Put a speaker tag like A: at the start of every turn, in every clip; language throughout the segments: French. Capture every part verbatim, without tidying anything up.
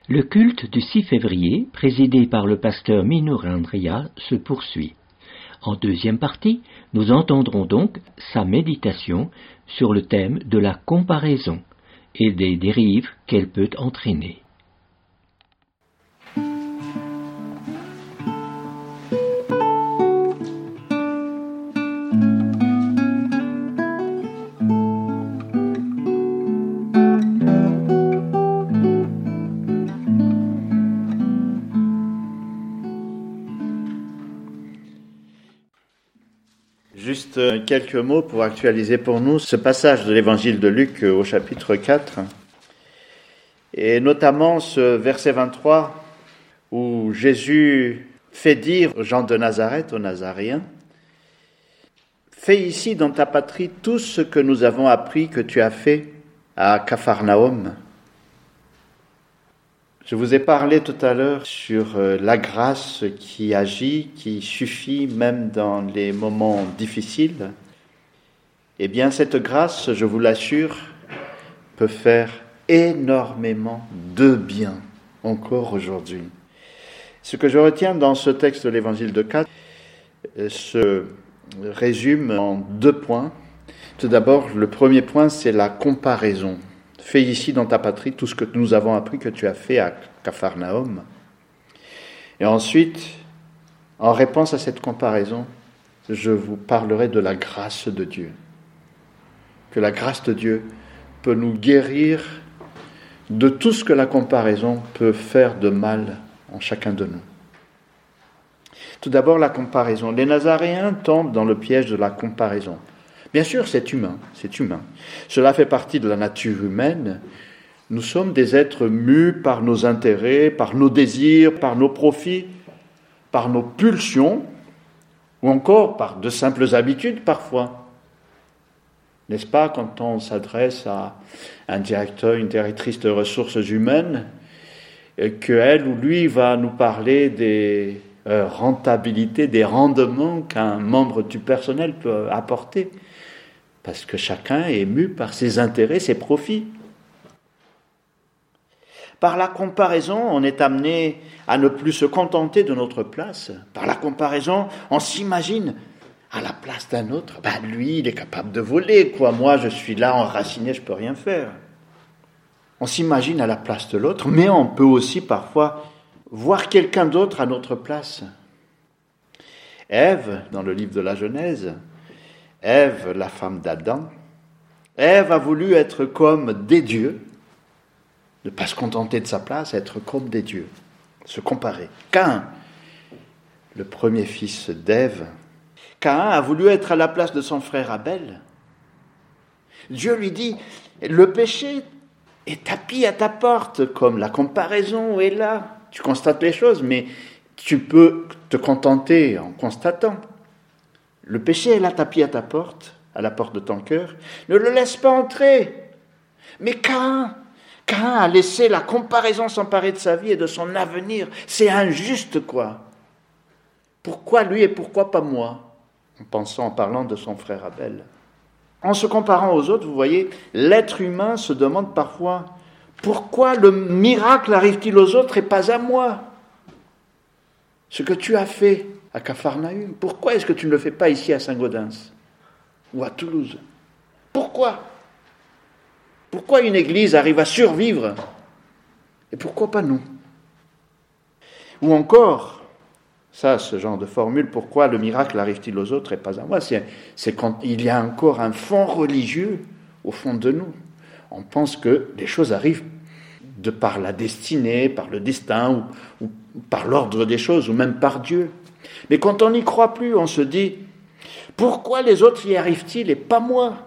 A: Le culte du six février, présidé par le pasteur Minour Andria, se poursuit. En deuxième partie, nous entendrons donc sa méditation sur le thème de la comparaison et des dérives qu'elle peut entraîner.
B: Juste quelques mots pour actualiser pour nous ce passage de l'évangile de Luc au chapitre quatre, et notamment ce verset vingt-trois où Jésus fait dire aux gens de Nazareth, aux Nazaréens, « Fais ici dans ta patrie tout ce que nous avons appris que tu as fait à Capharnaüm. » Je vous ai parlé tout à l'heure sur la grâce qui agit, qui suffit même dans les moments difficiles. Eh bien, cette grâce, je vous l'assure, peut faire énormément de bien encore aujourd'hui. Ce que je retiens dans ce texte de l'évangile de quatre se résume en deux points. Tout d'abord, le premier point, c'est la comparaison. Fais ici dans ta patrie tout ce que nous avons appris que tu as fait à Capharnaüm. Et ensuite, en réponse à cette comparaison, je vous parlerai de la grâce de Dieu. Que la grâce de Dieu peut nous guérir de tout ce que la comparaison peut faire de mal en chacun de nous. Tout d'abord, la comparaison. Les Nazaréens tombent dans le piège de la comparaison. Bien sûr, c'est humain, c'est humain. Cela fait partie de la nature humaine. Nous sommes des êtres mus par nos intérêts, par nos désirs, par nos profits, par nos pulsions, ou encore par de simples habitudes parfois. N'est-ce pas, quand on s'adresse à un directeur, une directrice de ressources humaines, qu'elle ou lui va nous parler des rentabilités, des rendements qu'un membre du personnel peut apporter, parce que chacun est mu par ses intérêts, ses profits. Par la comparaison, on est amené à ne plus se contenter de notre place. Par la comparaison, on s'imagine à la place d'un autre. Ben lui, il est capable de voler, quoi. Moi, je suis là enraciné, je peux rien faire. On s'imagine à la place de l'autre, mais on peut aussi parfois voir quelqu'un d'autre à notre place. Ève, dans le livre de la Genèse, Ève, la femme d'Adam, Ève a voulu être comme des dieux, ne pas se contenter de sa place, être comme des dieux, se comparer. Caïn, le premier fils d'Ève, Caïn a voulu être à la place de son frère Abel. Dieu lui dit, le péché est tapis à ta porte, comme la comparaison est là. Tu constates les choses, mais tu peux te contenter en constatant. Le péché est là, tapis à ta porte, à la porte de ton cœur. Ne le laisse pas entrer. Mais Caïn, Caïn a laissé la comparaison s'emparer de sa vie et de son avenir. C'est injuste, quoi. Pourquoi lui et pourquoi pas moi? En pensant, en parlant de son frère Abel. En se comparant aux autres, vous voyez, l'être humain se demande parfois pourquoi le miracle arrive-t-il aux autres et pas à moi? Ce que tu as fait à Capharnaüm, pourquoi est-ce que tu ne le fais pas ici à Saint-Gaudens ou à Toulouse? Pourquoi? Pourquoi une église arrive à survivre et pourquoi pas nous? Ou encore, ça, ce genre de formule, pourquoi le miracle arrive-t-il aux autres et pas à moi? C'est, c'est quand il y a encore un fond religieux au fond de nous. On pense que les choses arrivent de par la destinée, par le destin, ou, ou par l'ordre des choses, ou même par Dieu. Mais quand on n'y croit plus, on se dit, pourquoi les autres y arrivent-ils et pas moi?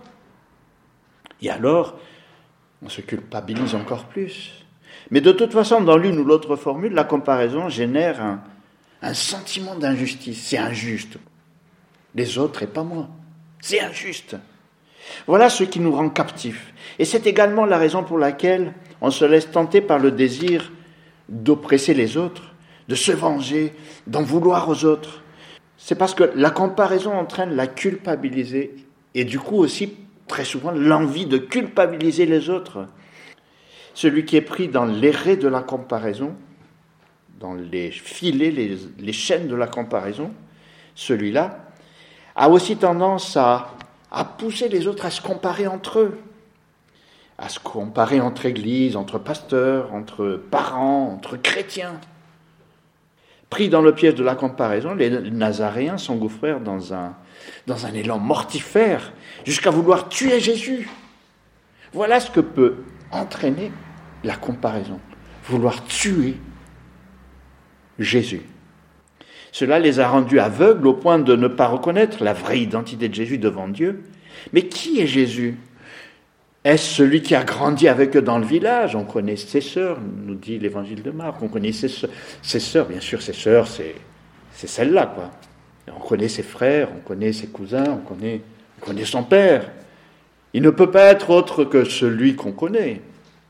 B: Et alors, on se culpabilise encore plus. Mais de toute façon, dans l'une ou l'autre formule, la comparaison génère un, un sentiment d'injustice. C'est injuste. Les autres et pas moi. C'est injuste. Voilà ce qui nous rend captifs. Et c'est également la raison pour laquelle on se laisse tenter par le désir d'oppresser les autres, de se venger, d'en vouloir aux autres. C'est parce que la comparaison entraîne la culpabiliser et du coup aussi, très souvent, l'envie de culpabiliser les autres. celui qui est pris dans l'éré de la comparaison, dans les filets, les, les chaînes de la comparaison, celui-là a aussi tendance à, à pousser les autres à se comparer entre eux, à se comparer entre églises, entre pasteurs, entre parents, entre chrétiens. Pris dans le piège de la comparaison, les Nazaréens s'engouffrèrent dans un, dans un élan mortifère jusqu'à vouloir tuer Jésus. Voilà ce que peut entraîner la comparaison, vouloir tuer Jésus. Cela les a rendus aveugles au point de ne pas reconnaître la vraie identité de Jésus devant Dieu. Mais qui est Jésus ? Est-ce celui qui a grandi avec eux dans le village ? On connaît ses sœurs, nous dit l'évangile de Marc. On connaît ses sœurs, ses sœurs bien sûr, ses sœurs, c'est, c'est celle-là, quoi. On connaît ses frères, on connaît ses cousins, on connaît, on connaît son père. Il ne peut pas être autre que celui qu'on connaît.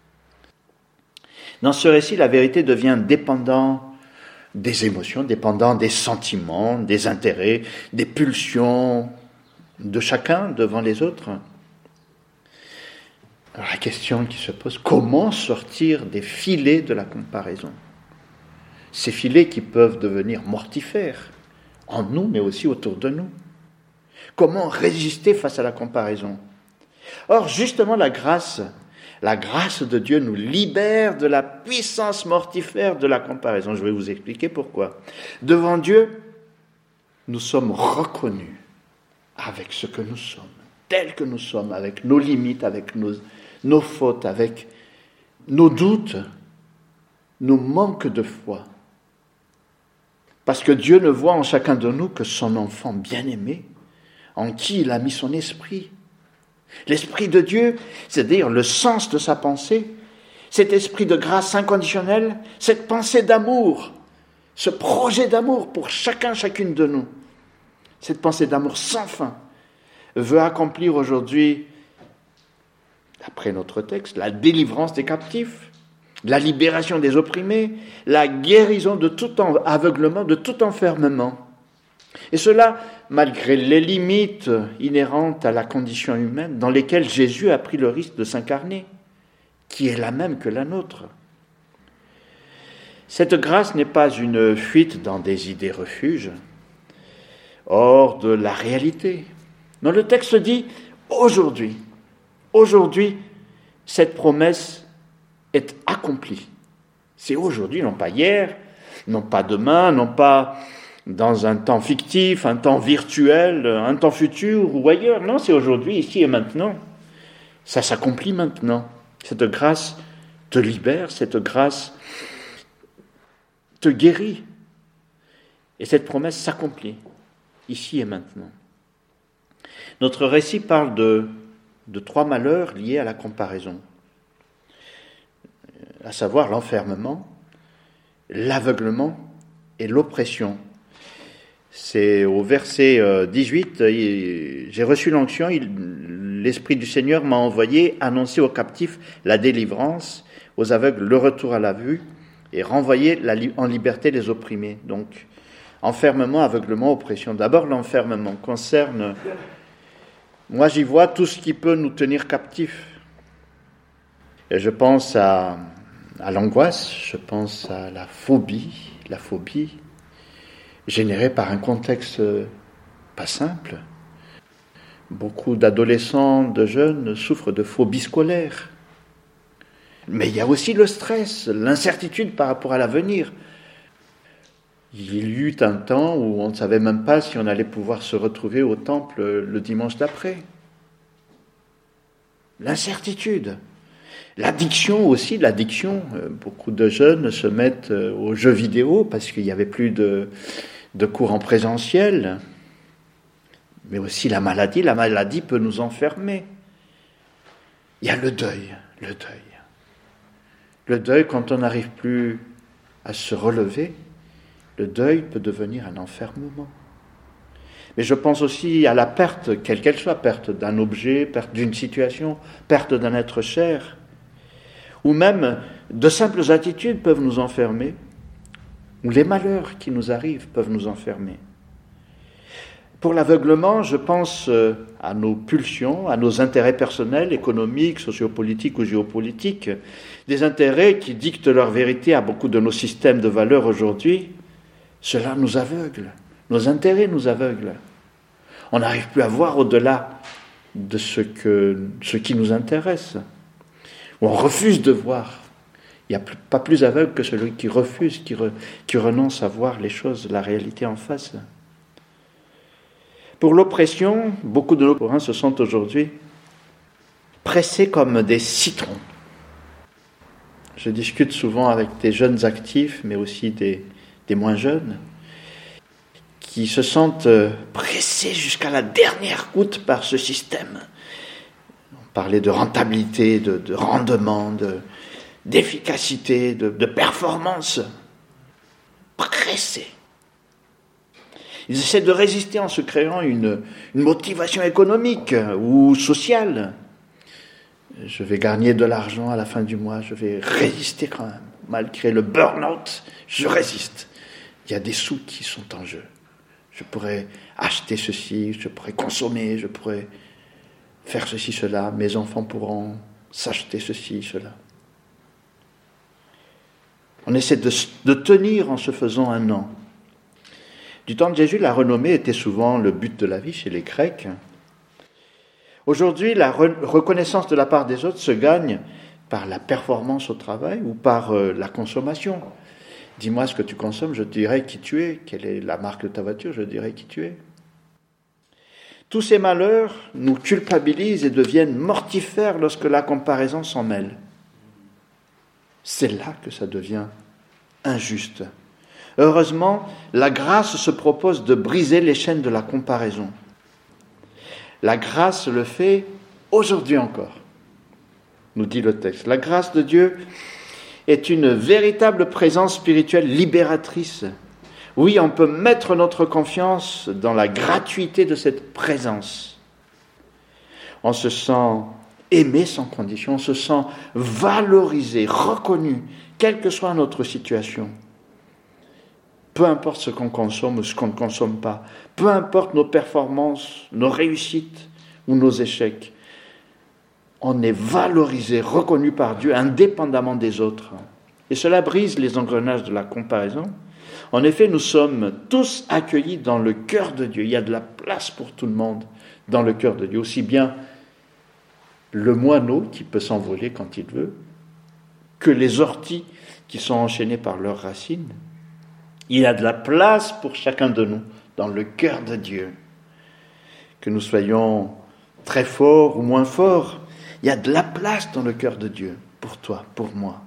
B: Dans ce récit, la vérité devient dépendante des émotions, dépendant des sentiments, des intérêts, des pulsions de chacun devant les autres. Alors la question qui se pose, comment sortir des filets de la comparaison ? Ces filets qui peuvent devenir mortifères, en nous mais aussi autour de nous. Comment résister face à la comparaison ? Or, justement, la grâce, la grâce de Dieu nous libère de la puissance mortifère de la comparaison. Je vais vous expliquer pourquoi. Devant Dieu, nous sommes reconnus avec ce que nous sommes, tels que nous sommes, avec nos limites, avec nos, nos fautes, avec nos doutes, nos manques de foi. Parce que Dieu ne voit en chacun de nous que son enfant bien-aimé, en qui il a mis son esprit. L'esprit de Dieu, c'est-à-dire le sens de sa pensée, cet esprit de grâce inconditionnelle, cette pensée d'amour, ce projet d'amour pour chacun, chacune de nous, cette pensée d'amour sans fin, veut accomplir aujourd'hui, d'après notre texte, la délivrance des captifs, la libération des opprimés, la guérison de tout aveuglement, de tout enfermement. Et cela, malgré les limites inhérentes à la condition humaine dans lesquelles Jésus a pris le risque de s'incarner, qui est la même que la nôtre. Cette grâce n'est pas une fuite dans des idées refuges, hors de la réalité. Non, le texte dit « aujourd'hui ». Aujourd'hui, cette promesse est accomplie. C'est aujourd'hui, non pas hier, non pas demain, non pas dans un temps fictif, un temps virtuel, un temps futur ou ailleurs. Non, c'est aujourd'hui, ici et maintenant. Ça s'accomplit maintenant. Cette grâce te libère, cette grâce te guérit. Et cette promesse s'accomplit, ici et maintenant. Notre récit parle de, de trois malheurs liés à la comparaison, à savoir l'enfermement, l'aveuglement et l'oppression. C'est au verset dix-huit, j'ai reçu l'onction, l'Esprit du Seigneur m'a envoyé annoncer aux captifs la délivrance, aux aveugles le retour à la vue et renvoyer la, en liberté les opprimés. Donc, enfermement, aveuglement, oppression. D'abord, l'enfermement concerne, moi j'y vois tout ce qui peut nous tenir captifs. Et je pense à, à l'angoisse, je pense à la phobie, la phobie, générée par un contexte pas simple. Beaucoup d'adolescents, de jeunes souffrent de phobie scolaire. Mais il y a aussi le stress, l'incertitude par rapport à l'avenir. Il y eut un temps où on ne savait même pas si on allait pouvoir se retrouver au temple le dimanche d'après. L'incertitude. L'addiction aussi, l'addiction. Beaucoup de jeunes se mettent aux jeux vidéo parce qu'il n'y avait plus de, de cours en présentiel. Mais aussi la maladie. La maladie peut nous enfermer. Il y a le deuil, le deuil. Le deuil, quand on n'arrive plus à se relever, le deuil peut devenir un enfermement. Mais je pense aussi à la perte, quelle qu'elle soit, perte d'un objet, perte d'une situation, perte d'un être cher, ou même de simples attitudes peuvent nous enfermer, ou les malheurs qui nous arrivent peuvent nous enfermer. Pour l'aveuglement, je pense à nos pulsions, à nos intérêts personnels, économiques, sociopolitiques ou géopolitiques, des intérêts qui dictent leur vérité à beaucoup de nos systèmes de valeurs aujourd'hui. Cela nous aveugle, nos intérêts nous aveuglent. On n'arrive plus à voir au-delà de ce, que, ce qui nous intéresse. On refuse de voir. Il n'y a plus, pas plus aveugle que celui qui refuse, qui, re, qui renonce à voir les choses, la réalité en face. Pour l'oppression, beaucoup de nos contemporains se sentent aujourd'hui pressés comme des citrons. Je discute souvent avec des jeunes actifs, mais aussi des, des moins jeunes, qui se sentent pressés jusqu'à la dernière goutte par ce système. On parlait de rentabilité, de, de rendement, de, d'efficacité, de, de performance. Pressés. Ils essaient de résister en se créant une, une motivation économique ou sociale. Je vais gagner de l'argent à la fin du mois, je vais résister quand même. Malgré le burn-out, je résiste. Il y a des sous qui sont en jeu. Je pourrais acheter ceci, je pourrais consommer, je pourrais faire ceci, cela. Mes enfants pourront s'acheter ceci, cela. On essaie de, de tenir en se faisant un an. Du temps de Jésus, la renommée était souvent le but de la vie chez les Grecs. Aujourd'hui, la re- reconnaissance de la part des autres se gagne par la performance au travail ou par euh, la consommation. Dis-moi ce que tu consommes, je te dirai qui tu es. Quelle est la marque de ta voiture, je te dirai qui tu es. Tous ces malheurs nous culpabilisent et deviennent mortifères lorsque la comparaison s'en mêle. C'est là que ça devient injuste. Heureusement, la grâce se propose de briser les chaînes de la comparaison. La grâce le fait aujourd'hui encore, nous dit le texte. La grâce de Dieu est une véritable présence spirituelle libératrice. Oui, on peut mettre notre confiance dans la gratuité de cette présence. On se sent aimé sans condition, on se sent valorisé, reconnu, quelle que soit notre situation. Peu importe ce qu'on consomme ou ce qu'on ne consomme pas, peu importe nos performances, nos réussites ou nos échecs, on est valorisé, reconnu par Dieu, indépendamment des autres. Et cela brise les engrenages de la comparaison. En effet, nous sommes tous accueillis dans le cœur de Dieu. Il y a de la place pour tout le monde dans le cœur de Dieu. Aussi bien le moineau qui peut s'envoler quand il veut, que les orties qui sont enchaînées par leurs racines. Il y a de la place pour chacun de nous dans le cœur de Dieu. Que nous soyons très forts ou moins forts, il y a de la place dans le cœur de Dieu, pour toi, pour moi.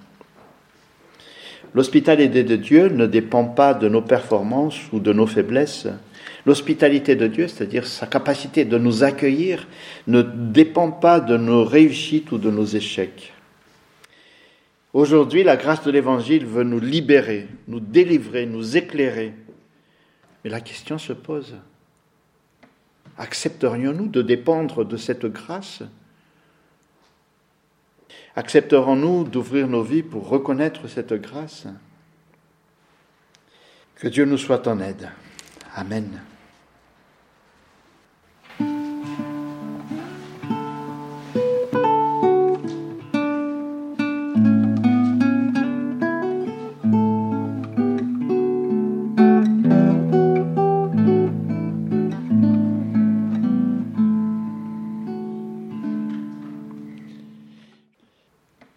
B: L'hospitalité de Dieu ne dépend pas de nos performances ou de nos faiblesses. L'hospitalité de Dieu, c'est-à-dire sa capacité de nous accueillir, ne dépend pas de nos réussites ou de nos échecs. Aujourd'hui, la grâce de l'Évangile veut nous libérer, nous délivrer, nous éclairer. Mais la question se pose. Accepterions-nous de dépendre de cette grâce ? Accepterons-nous d'ouvrir nos vies pour reconnaître cette grâce ? Que Dieu nous soit en aide. Amen.